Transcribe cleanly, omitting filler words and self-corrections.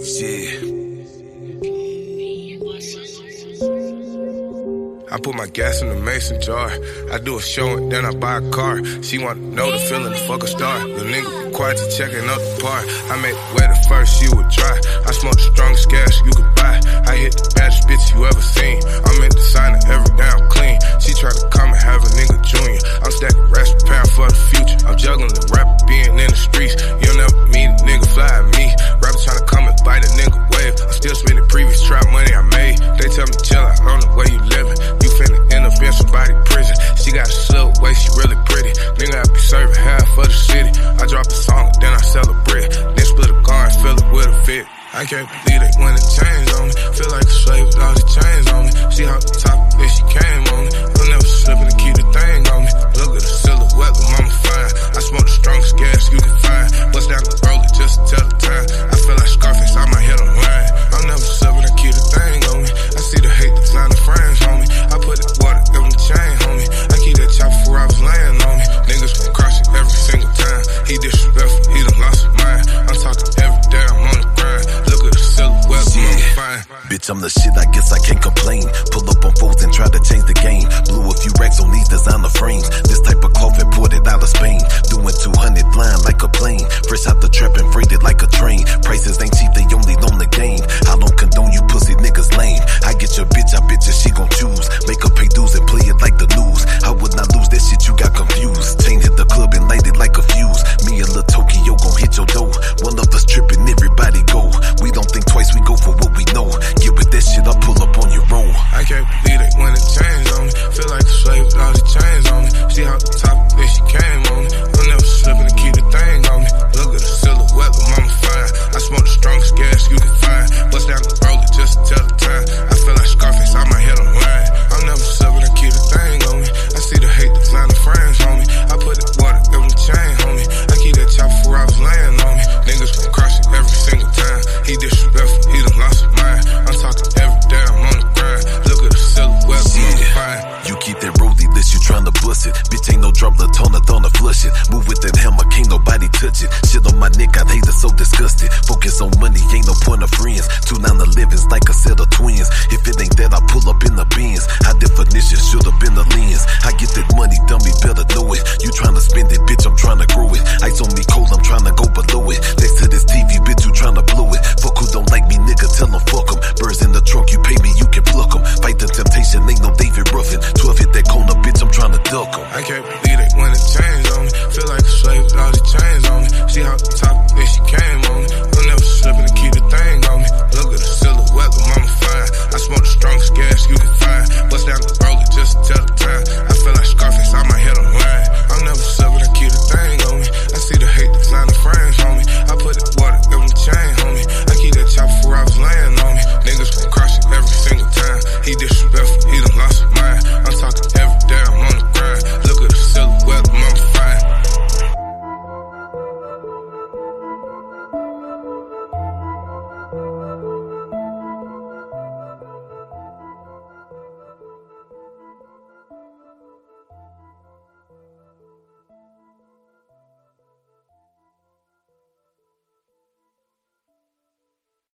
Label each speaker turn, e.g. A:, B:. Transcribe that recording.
A: Shit. I put my gas in the mason jar. I do a show and then I buy a car. She wanna know the feeling, the fuck a star. The nigga be quiet to checking out the part. I made wet at first, she would dry. I smoke the strongest gas you could buy. I hit the baddest bitch you ever seen. I'm in designer every day I'm clean. She try to come and have a nigga junior. I'm stacking racks, preparing for the future. I'm juggling the rapper, being in the streets. You'll never meet a nigga fly at me. Rapper trying to come and bite a nigga wave. I'm still spending previous trap money I made. They tell me chill out on the way you living. You finna end up in somebody's prison. She got a silk waist, she really pretty. Nigga, I be serving half for the city. I drop a song, then I sell a brick. Then split a car and fill it with a fit. I can't believe they when the chains on me. Feel like a slave with all the chains on me. She hopped the top, then she came on me. I'll never slip and keep the thing on me. Look at the silhouette, but mama fine. I smoke the strongest gas you can find. Bust down the roller just to tell the time. I feel like Scarface, I might hit on line. I'll never slip and keep the thing on me. I see the hate designer frames on me. I put the water in the chain on me. I keep that chopper for I was laying on me. Niggas gon' cross it every single time. He disrespectful, he done lost his mind. I'm talking every day, I'm on the grind. Look at the silhouette, I'm fine.
B: Bitch, I'm the shit, I guess I can't complain. Pull up on foes and try to change the game. Blew a few racks on these designer frames. This type of cloth imported out of Spain. Doing 200 flying like a plane. Fresh out the trap and freighted like a train. Prices ain't cheap, they only on the game. I don't condone you pussy niggas lame. I get your bitch, I bet you she gon' choose. Make her pay dues and play it like the news. I would not lose that shit, you got confused. Chain hit the club and light it like a fuse. Me and Lil Tokyo gon' hit your door. One of us trippin', everybody go. We don't think twice, we go for what we know. Get with that shit, I'll pull up on your roll.
A: I can't believe they when the chains on me. Feel like a slave with all the chains on me. She hopped the top, then she came on me. I'll never slip and keep the thing on me. Look at the silhouette, but mama fine. I smoke the strongest gas you can find. Bust down the roller just to tell the time. I feel like Scarface, I might hit on line. I'll never slip and keep the thing on me. I see the hate designer frames on me. I put the water in the chain on me. I keep that chopper for I was laying on me. Niggas gon' cross it every single time. He disrespectful, he done lost his mind. I'm talking every day, I'm on the grind. Look at the silhouette, I'm fine.
B: You keep that roadie list, you tryna bust it. Bitch ain't no drop, the tone, the flush it. Move with that hammer, can't nobody touch it. Shit on my neck, I'd hate it, so disgusted. Focus on money, ain't no point of friends. 2 911s like a set of twins. If it ain't that, I pull up in the Benz. High definition, should've been the lens. I get that money, dummy, better know it. You try